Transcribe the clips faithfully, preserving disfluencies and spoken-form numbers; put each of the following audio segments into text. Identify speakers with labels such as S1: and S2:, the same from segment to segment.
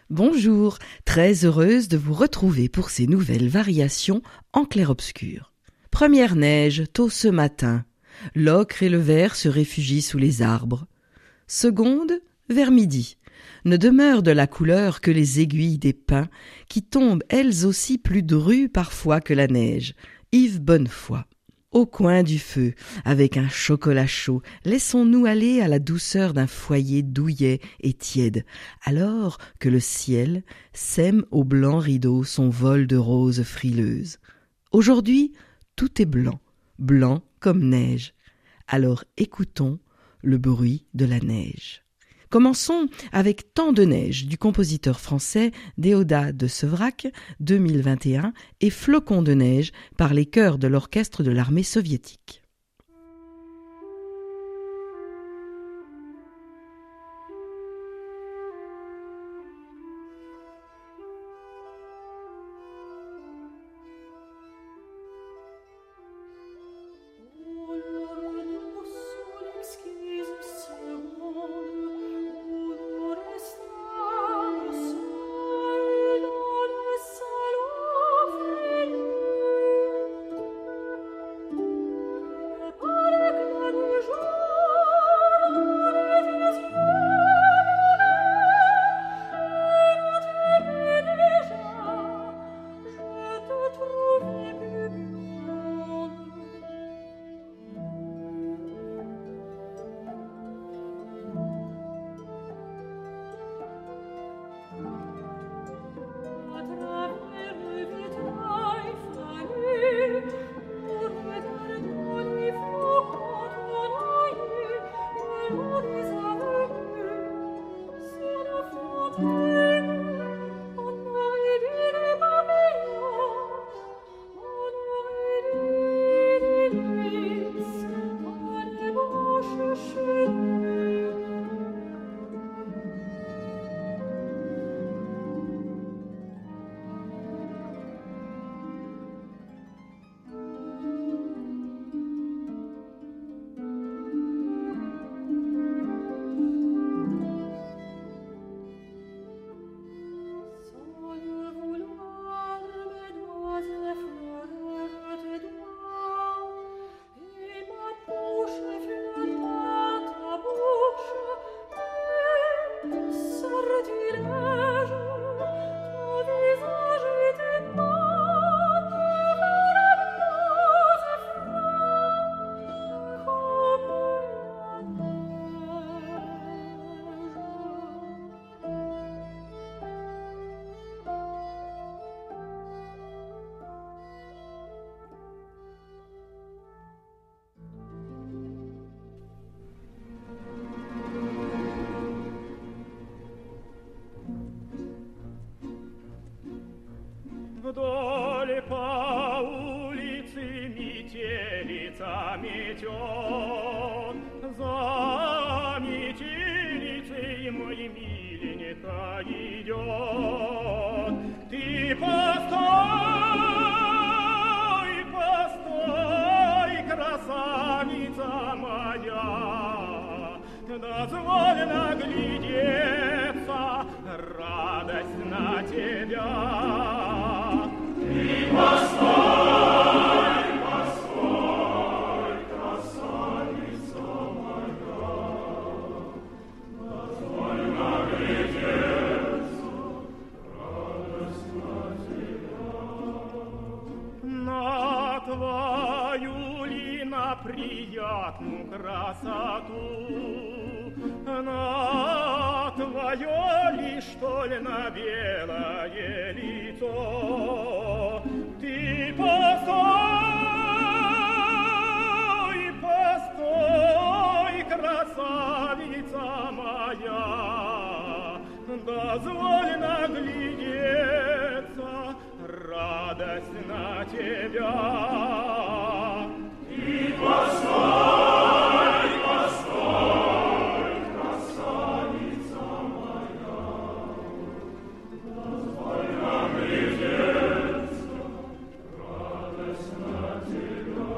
S1: Bonjour, très heureuse de vous retrouver pour ces nouvelles variations en clair-obscur. Première neige, tôt ce matin. L'ocre et le vert se réfugient sous les arbres. Seconde, vers midi. Ne demeurent de la couleur que les aiguilles des pins, qui tombent elles aussi plus drues parfois que la neige. Yves Bonnefoy. Au coin du feu, avec un chocolat chaud, laissons-nous aller à la douceur d'un foyer douillet et tiède, alors que le ciel sème au blanc rideau son vol de roses frileuses. Aujourd'hui, tout est blanc, blanc comme neige. Alors écoutons le bruit de la neige. Commençons avec Tant de neige du compositeur français Déodat de Severac, deux mille vingt et un, et Flocons de neige par les chœurs de l'orchestre de l'armée soviétique.
S2: Вдоль по улице метелица метет, за метелицей мой миленька идет. Ты постой, постой, красавица моя, дозволь наглядеться, радость на тебя. Постой, постой, красавица моя, дозволь наглядеться, радость на тебя. На твою ли на приятную красоту, на твое ли, что ли, на белое лицо? Ты постой, постой, красавица моя, дозволь наглядеться, радость на тебя. Ты постой, постой, красавица моя, дозволь наглядеться, радость на тебя.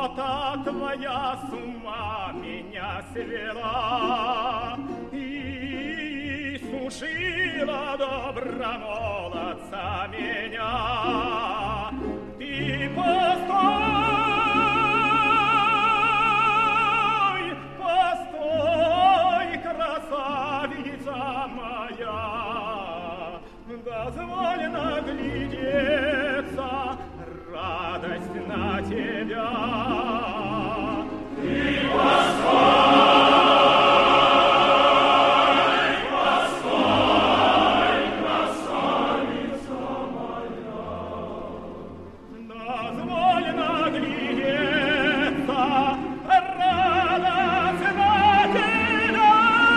S2: Красота твоя с ума меня свела, и про молодца меня. Ты постой, постой, красавица моя, дозволь наглядеться, радость на тебя. Ты постой, постой, красавица моя, дозволь наглядеться, радость на тебя.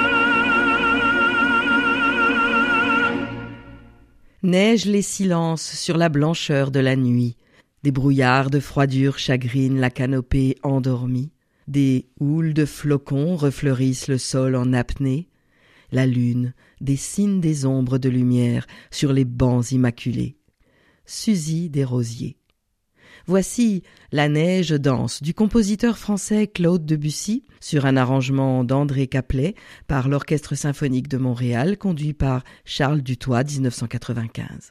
S1: Neige les silences sur la blancheur de la nuit. Des brouillards de froidure chagrinent la canopée endormie. Des houles de flocons refleurissent le sol en apnée. La lune dessine des ombres de lumière sur les bancs immaculés. Suzy Desrosiers. Voici La neige danse du compositeur français Claude Debussy sur un arrangement d'André Caplet par l'Orchestre symphonique de Montréal conduit par Charles Dutoit dix-neuf cent quatre-vingt-quinze.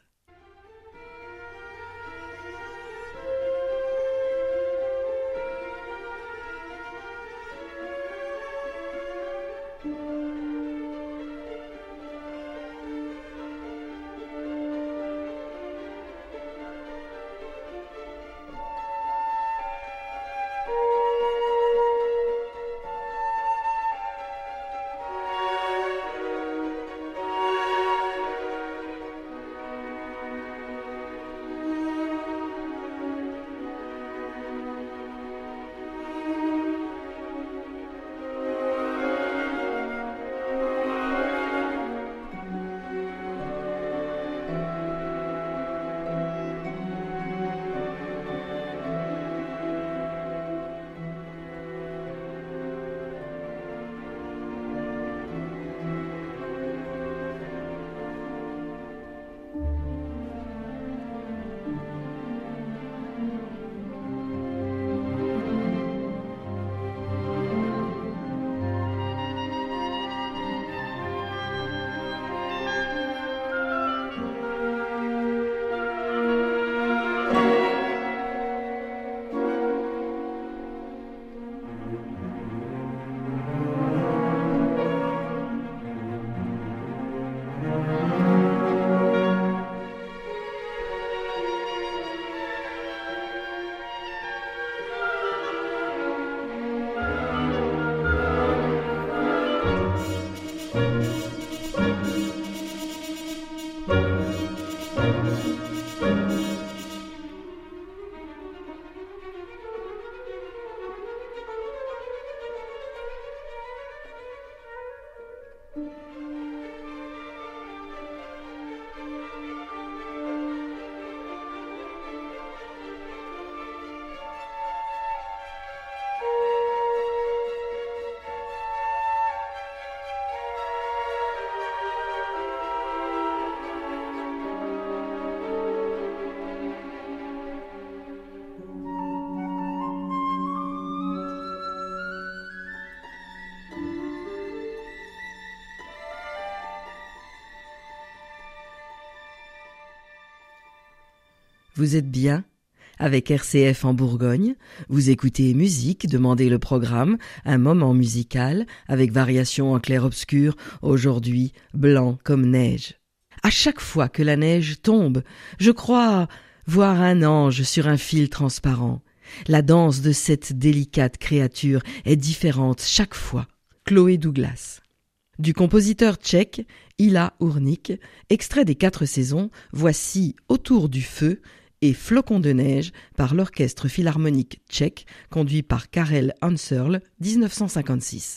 S1: Vous êtes bien avec R C F en Bourgogne, vous écoutez Musique, demandez le programme, un moment musical avec variation en clair-obscur, aujourd'hui blanc comme neige. À chaque fois que la neige tombe, je crois voir un ange sur un fil transparent. La danse de cette délicate créature est différente chaque fois. Chloé Douglas. Du compositeur tchèque Ila Ournik, extrait des Quatre saisons, voici Autour du feu et Flocons de neige par l'Orchestre philharmonique tchèque conduit par Karel Hanserl, dix-neuf cent cinquante-six.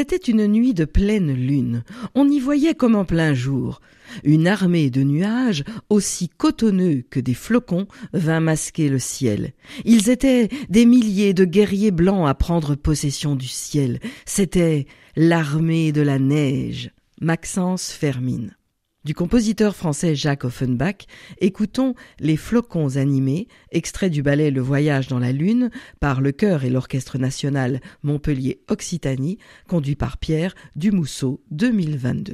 S1: C'était une nuit de pleine lune. On y voyait comme en plein jour. Une armée de nuages, aussi cotonneux que des flocons, vint masquer le ciel. Ils étaient des milliers de guerriers blancs à prendre possession du ciel. C'était l'armée de la neige. Maxence Fermine. Du compositeur français Jacques Offenbach, écoutons Les flocons animés, extrait du ballet Le Voyage dans la Lune, par le chœur et l'Orchestre national Montpellier-Occitanie, conduit par Pierre Dumousseau, deux mille vingt-deux.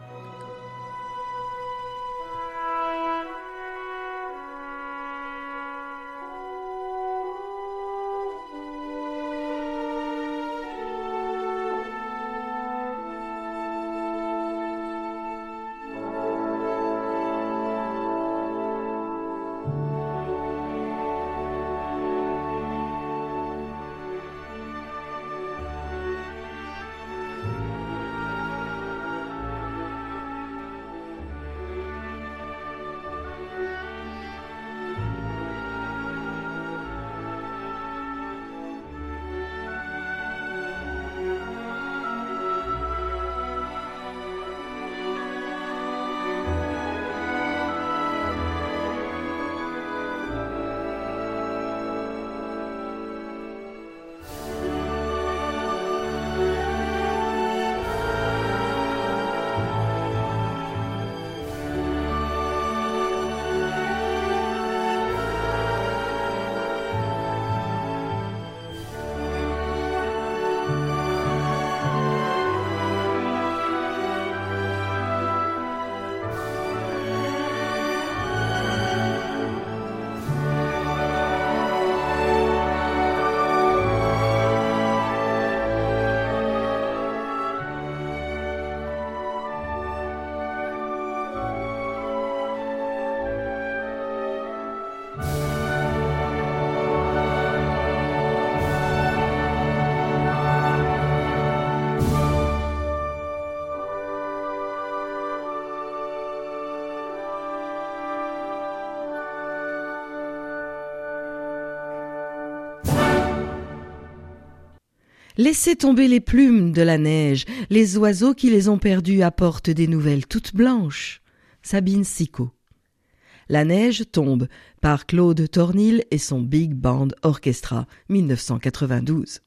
S1: Laissez tomber les plumes de la neige, les oiseaux qui les ont perdues apportent des nouvelles toutes blanches. Sabine Sicot. La neige tombe par Claude Tornil et son Big Band Orchestra, mille neuf cent quatre-vingt-douze.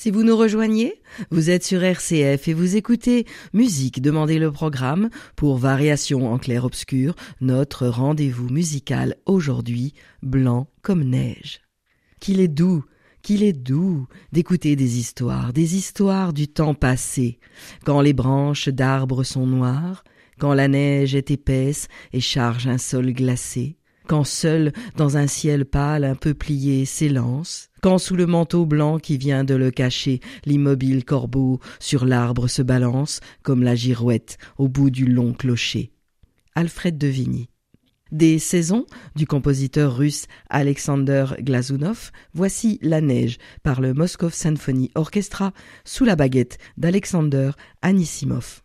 S1: Si vous nous rejoignez, vous êtes sur R C F et vous écoutez Musique, demandez le programme pour Variations en clair-obscur, notre rendez-vous musical aujourd'hui, blanc comme neige. Qu'il est doux, qu'il est doux d'écouter des histoires, des histoires du temps passé, quand les branches d'arbres sont noires, quand la neige est épaisse et charge un sol glacé, quand seul dans un ciel pâle un peu plié s'élance, quand sous le manteau blanc qui vient de le cacher, l'immobile corbeau sur l'arbre se balance comme la girouette au bout du long clocher. Alfred de Vigny. Des saisons du compositeur russe Alexander Glazunov, voici La Neige par le Moscow Symphony Orchestra sous la baguette d'Alexander Anissimov.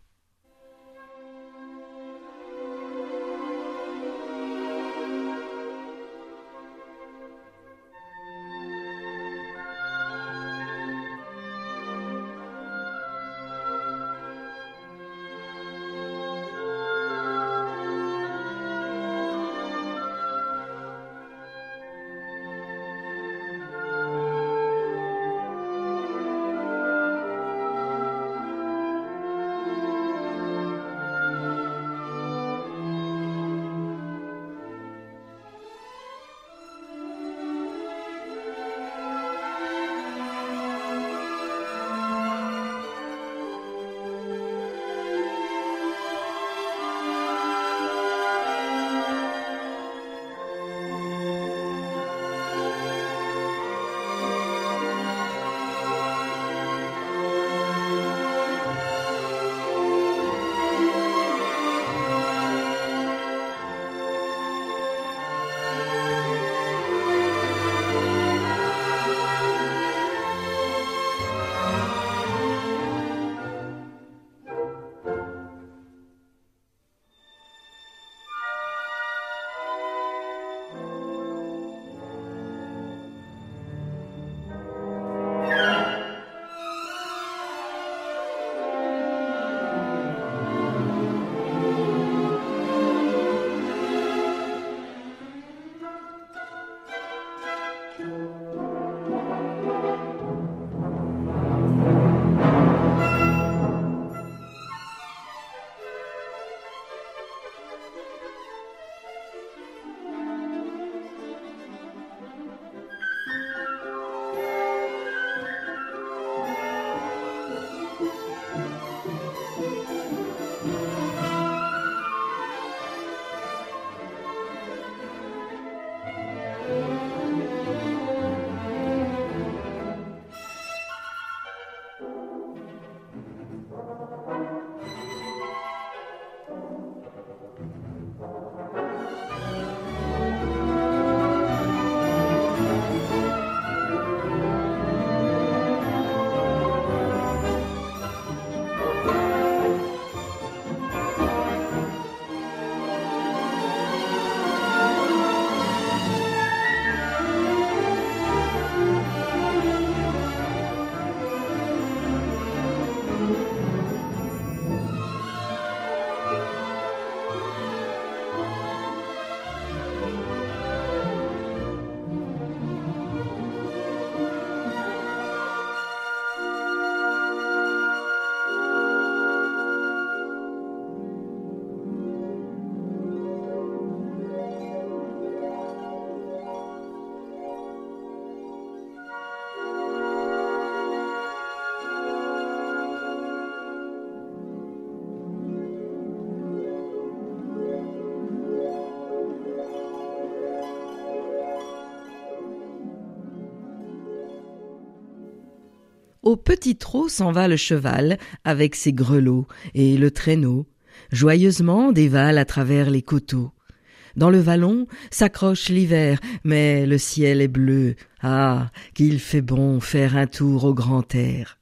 S1: Au petit trot s'en va le cheval avec ses grelots et le traîneau, joyeusement dévale à travers les coteaux. Dans le vallon s'accroche l'hiver, mais le ciel est bleu. Ah, qu'il fait bon faire un tour au grand air.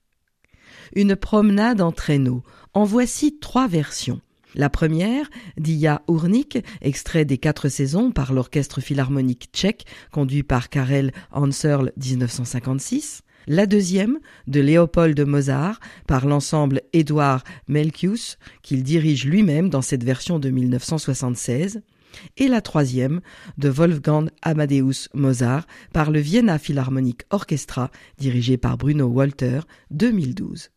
S1: Une promenade en traîneau. En voici trois versions. La première, d'Ia Urnik, extrait des Quatre saisons par l'Orchestre philharmonique tchèque, conduit par Karel Hanserl dix-neuf cent cinquante-six. La deuxième, de Léopold Mozart, par l'ensemble Édouard Melchius, qu'il dirige lui-même dans cette version de mille neuf cent soixante-seize. et la troisième de Wolfgang Amadeus Mozart par le Vienna Philharmonic Orchestra dirigé par Bruno Walter, deux mille douze.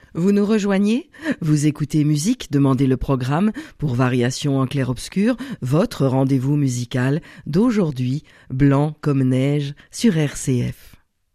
S1: Vous nous rejoignez? Vous écoutez Musique, demandez le programme pour Variations en clair-obscur, votre rendez-vous musical d'aujourd'hui, blanc comme neige sur R C F.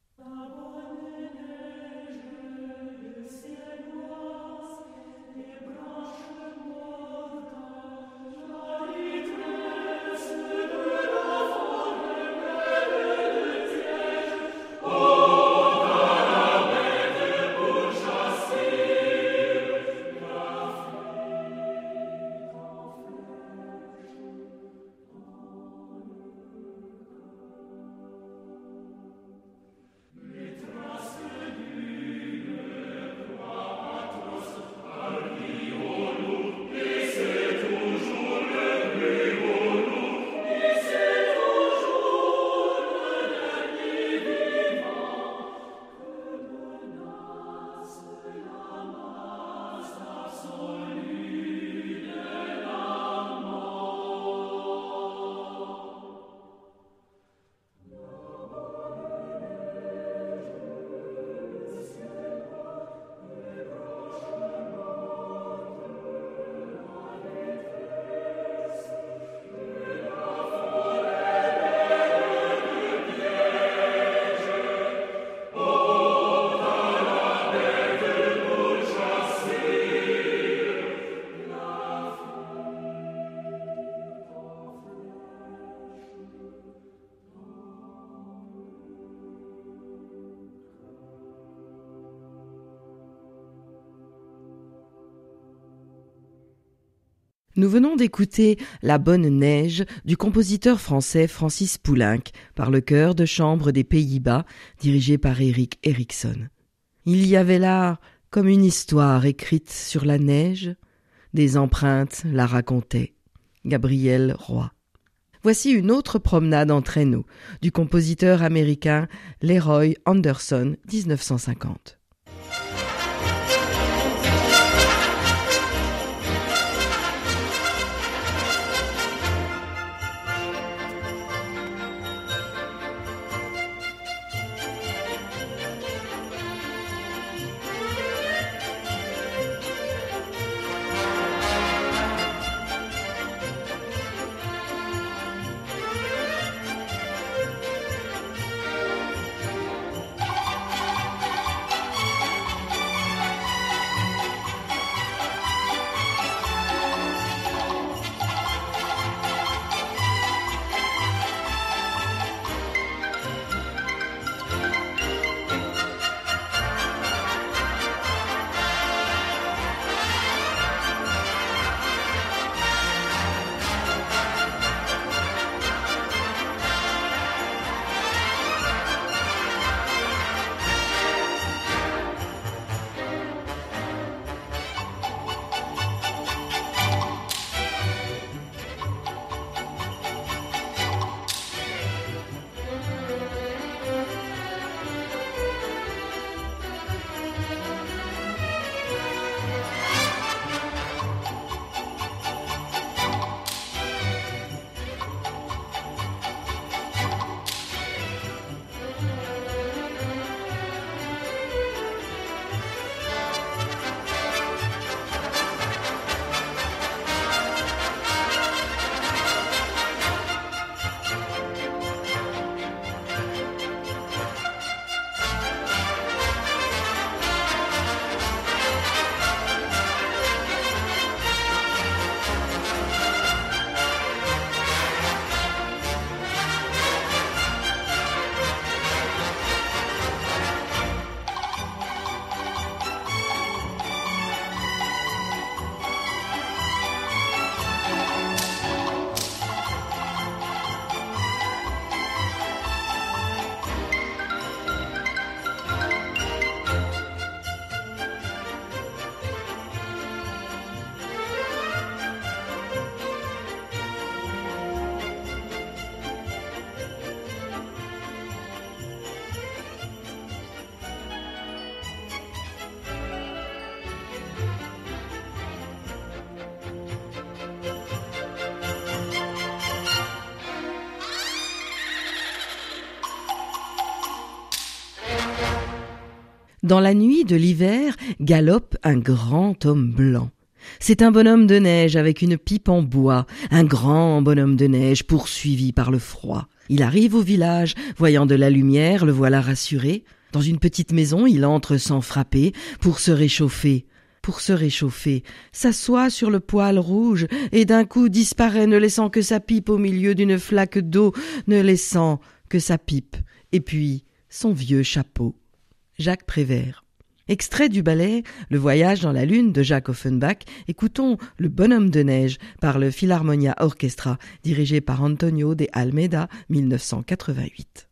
S1: Nous venons d'écouter La Bonne Neige du compositeur français Francis Poulenc par le chœur de chambre des Pays-Bas dirigé par Erik Erikson. Il y avait là comme une histoire écrite sur la neige, des empreintes la racontaient. Gabriel Roy. Voici une autre promenade en traîneau du compositeur américain Leroy Anderson, dix-neuf cent cinquante. Dans la nuit de l'hiver galope un grand homme blanc. C'est un bonhomme de neige avec une pipe en bois, un grand bonhomme de neige poursuivi par le froid. Il arrive au village, voyant de la lumière, le voilà rassuré. Dans une petite maison, il entre sans frapper, pour se réchauffer. Pour se réchauffer, s'assoit sur le poêle rouge et d'un coup disparaît, ne laissant que sa pipe au milieu d'une flaque d'eau, ne laissant que sa pipe, et puis son vieux chapeau. Jacques Prévert. Extrait du ballet Le Voyage dans la Lune de Jacques Offenbach, écoutons Le Bonhomme de Neige par le Philharmonia Orchestra, dirigé par Antonio de Almeida, mille neuf cent quatre-vingt-huit.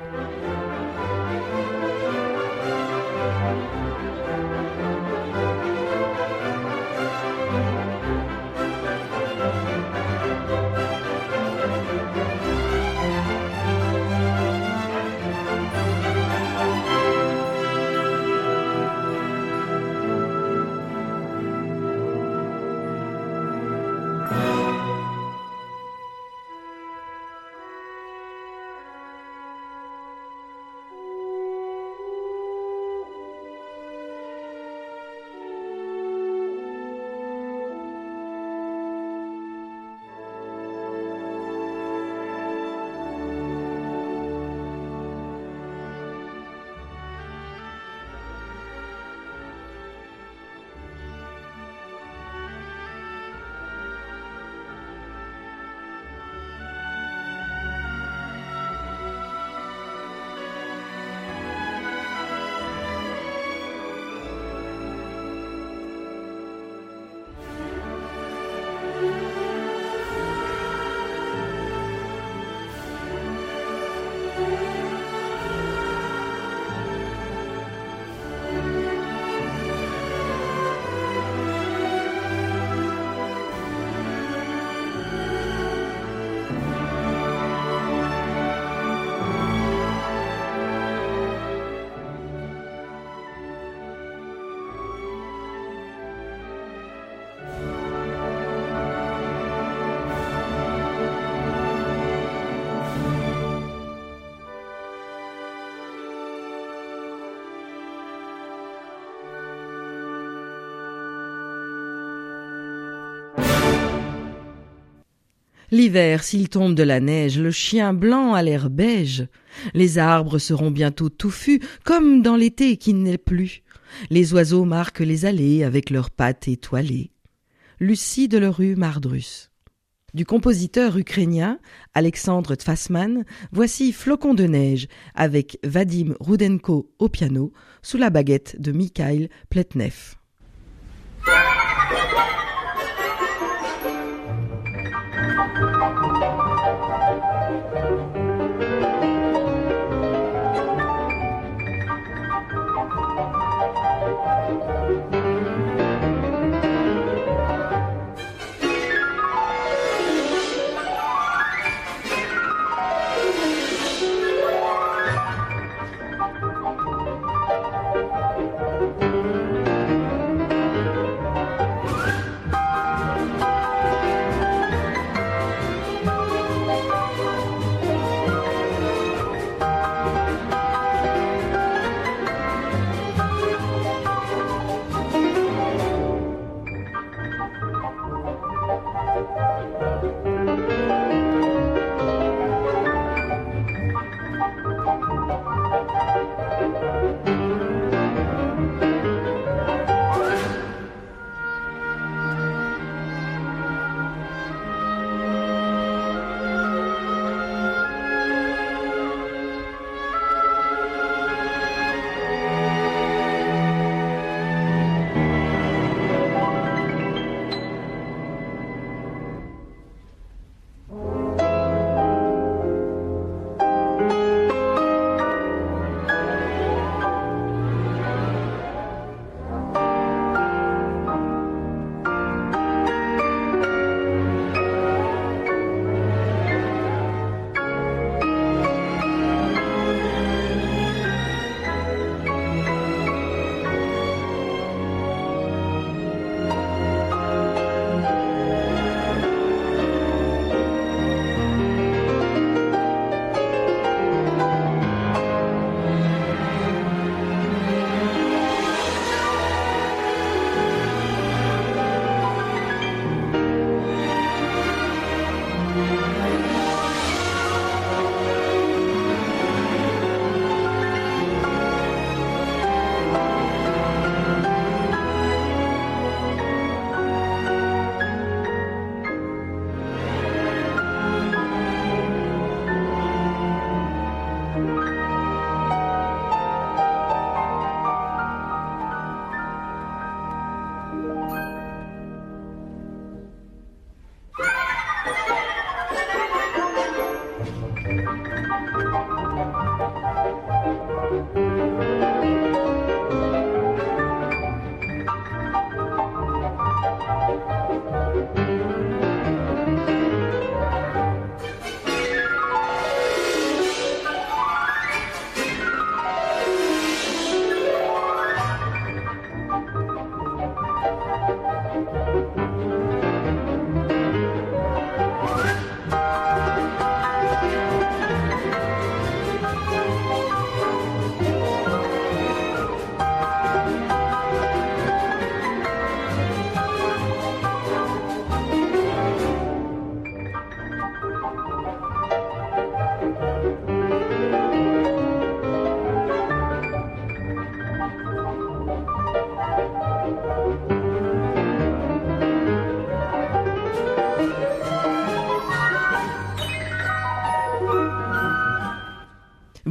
S1: L'hiver, s'il tombe de la neige, le chien blanc a l'air beige. Les arbres seront bientôt touffus, comme dans l'été qui n'est plus. Les oiseaux marquent les allées avec leurs pattes étoilées. Lucie de Lerue Mardrus. Du compositeur ukrainien Alexandre Tfassman, voici Flocon de neige avec Vadim Rudenko au piano sous la baguette de Mikhail Pletnev.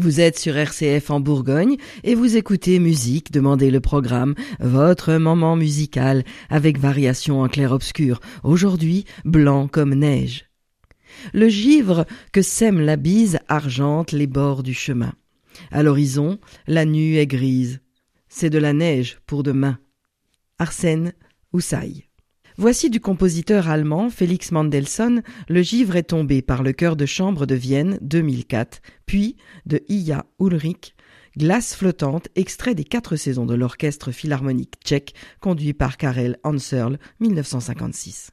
S1: Vous êtes sur R C F en Bourgogne et vous écoutez Musique, demandez le programme, votre moment musical avec variation en clair-obscur. Aujourd'hui, blanc comme neige. Le givre que sème la bise argente les bords du chemin. À l'horizon, la nue est grise. C'est de la neige pour demain. Arsène Houssaye. Voici du compositeur allemand Félix Mendelssohn, Le givre est tombé par le chœur de chambre de Vienne deux mille quatre, puis de Ija Ulrich, Glace flottante, extrait des quatre saisons de l'orchestre philharmonique tchèque conduit par Karel Hanserl, mille neuf cent cinquante-six.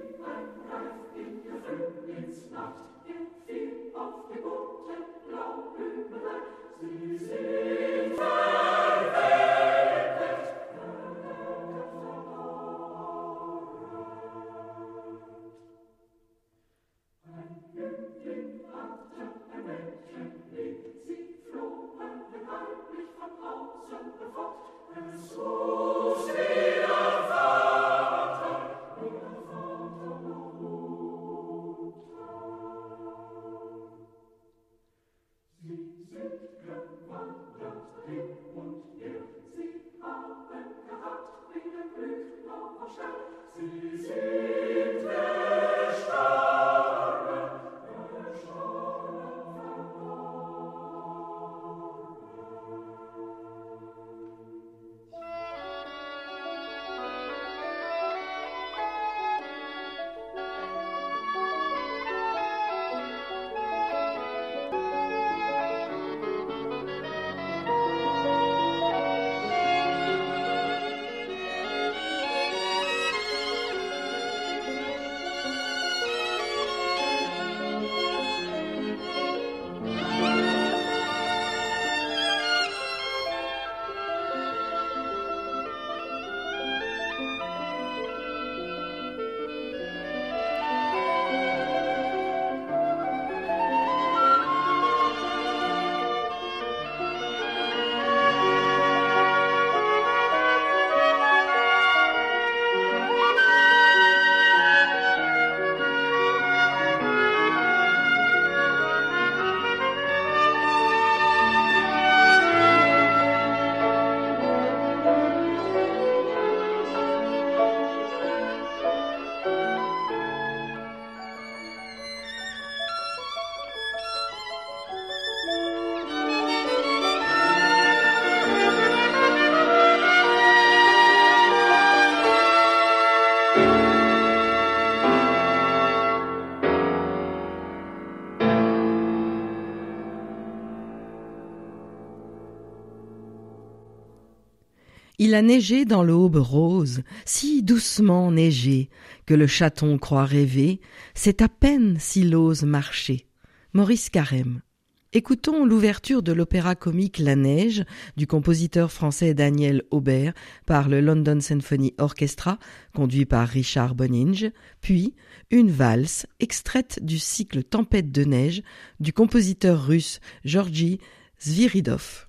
S1: Il a neigé dans l'aube rose, si doucement neigé, que le chaton croit rêver, c'est à peine s'il ose marcher. Maurice Carême. Écoutons l'ouverture de l'opéra comique La Neige du compositeur français Daniel Aubert par le London Symphony Orchestra, conduit par Richard Boninge, puis une valse extraite du cycle Tempête de neige du compositeur russe Georgi Sviridov.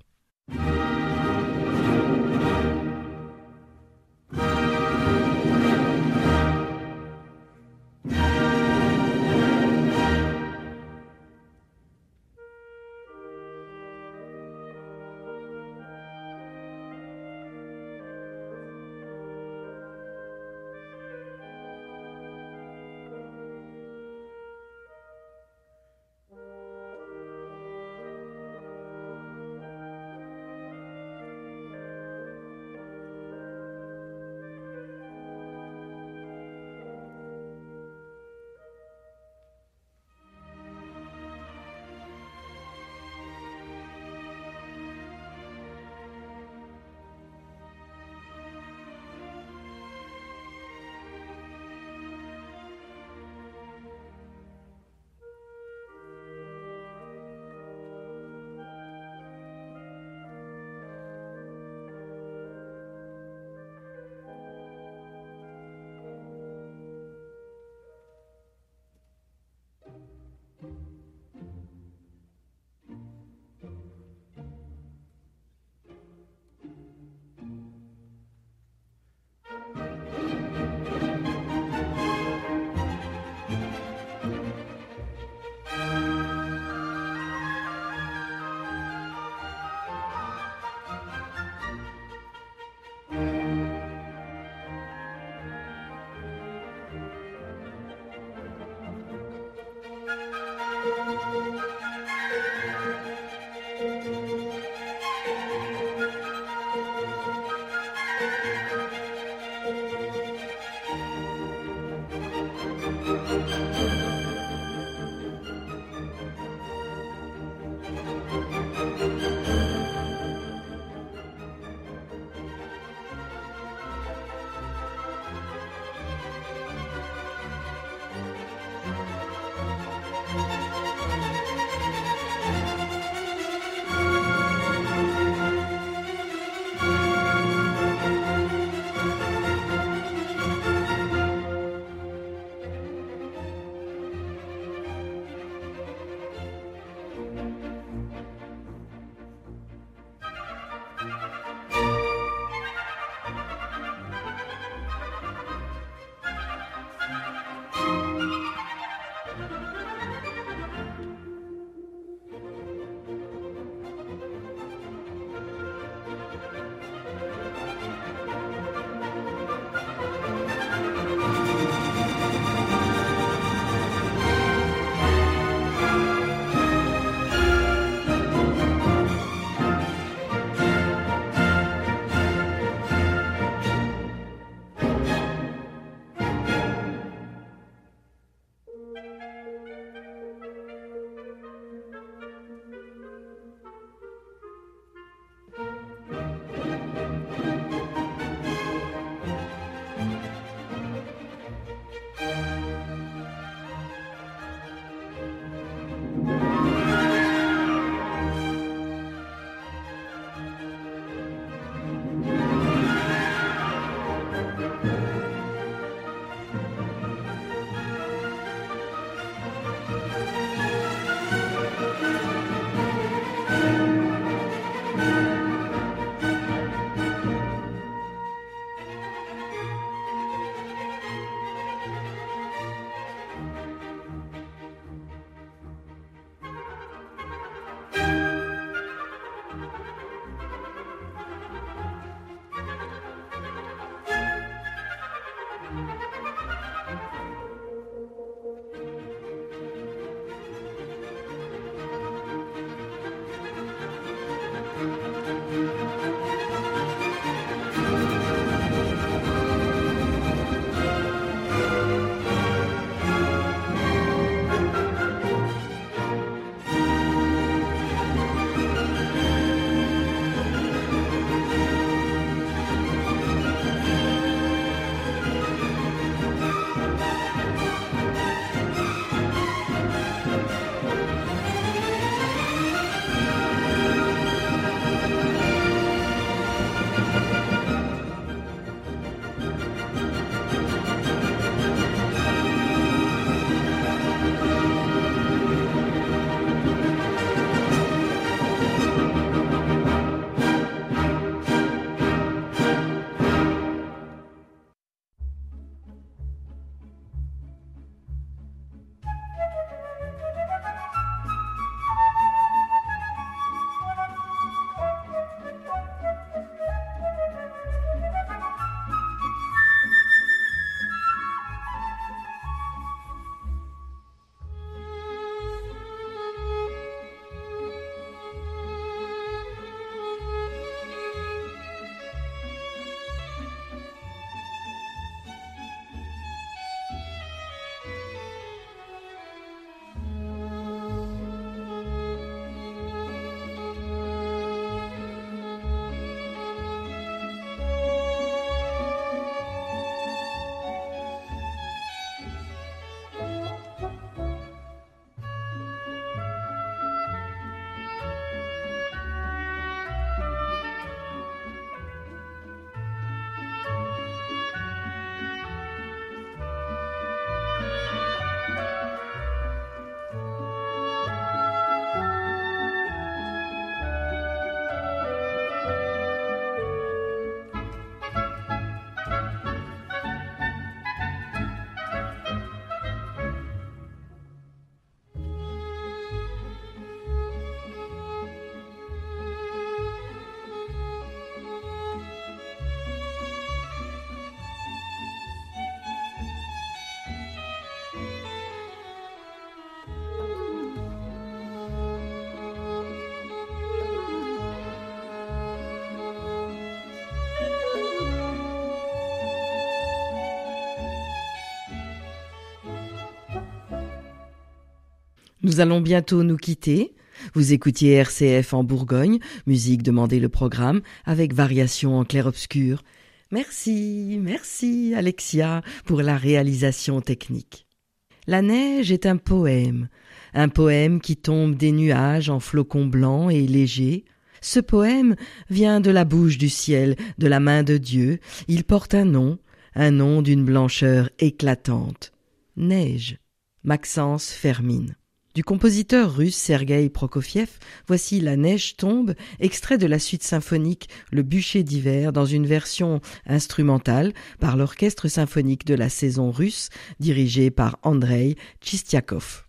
S1: Nous allons bientôt nous quitter. Vous écoutiez R C F en Bourgogne, musique demandez le programme avec variation en clair-obscur. Merci, merci Alexia pour la réalisation technique. La neige est un poème, un poème qui tombe des nuages en flocons blancs et légers. Ce poème vient de la bouche du ciel, de la main de Dieu. Il porte un nom, un nom d'une blancheur éclatante. Neige, Maxence Fermine. Du compositeur russe Sergueï Prokofiev, voici La neige tombe, extrait de la suite symphonique Le bûcher d'hiver dans une version instrumentale par l'orchestre symphonique de la saison russe dirigé par Andrei Tchistiakov.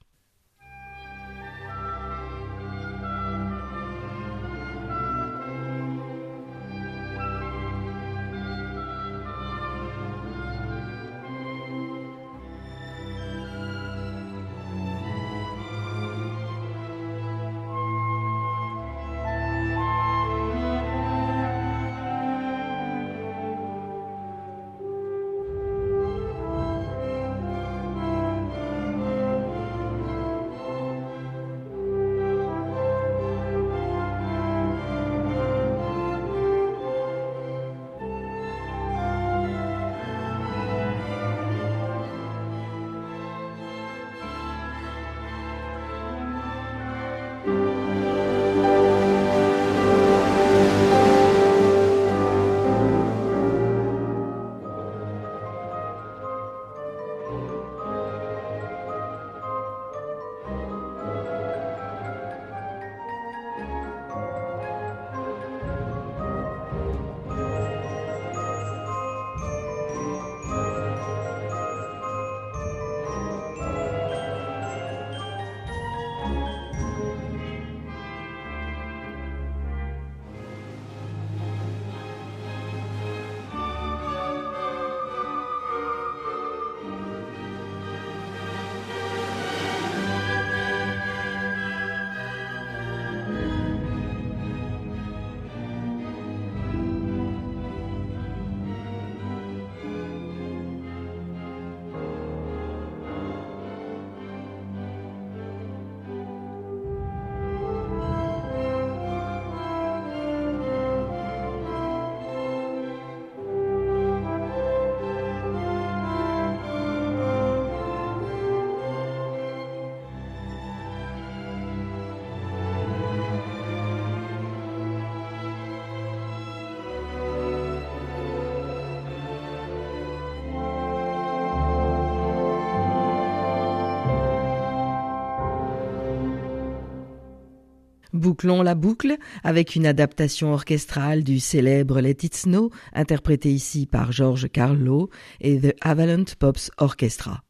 S1: Bouclons la boucle avec une adaptation orchestrale du célèbre Let It Snow, interprété ici par George Carlo et The Avalanche Pops Orchestra.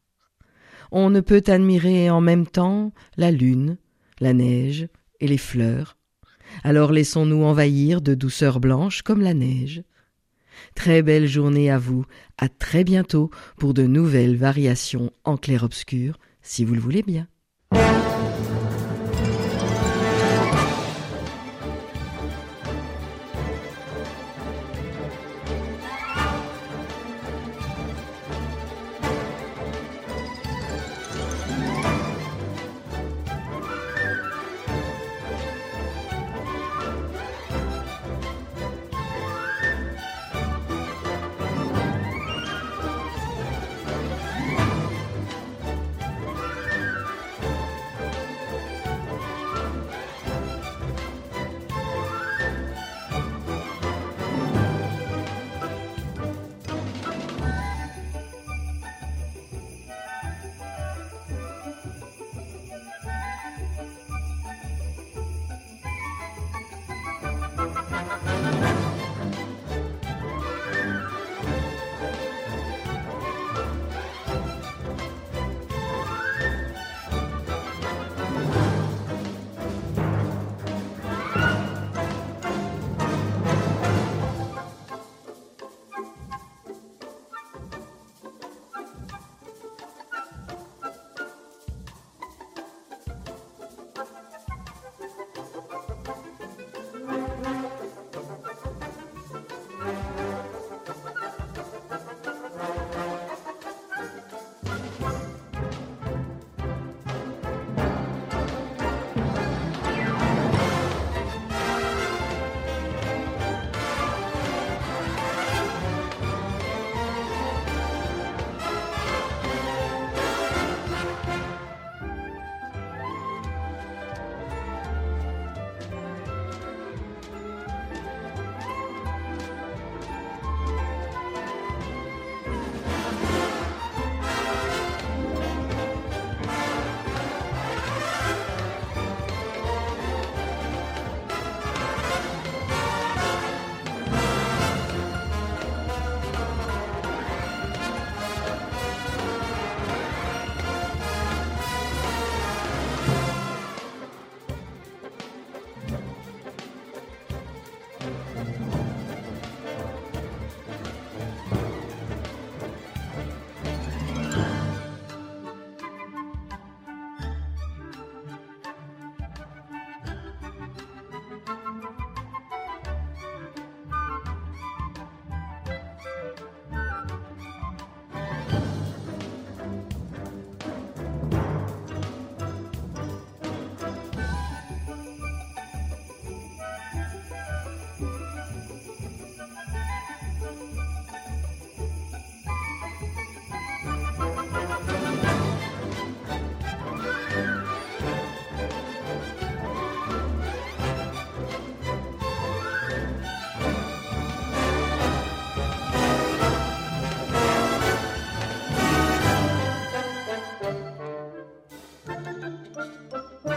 S1: On ne peut admirer en même temps la lune, la neige et les fleurs. Alors laissons-nous envahir de douceur blanche comme la neige. Très belle journée à vous, à très bientôt pour de nouvelles variations en clair-obscur, si vous le voulez bien.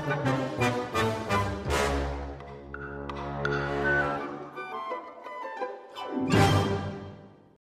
S2: Thank you.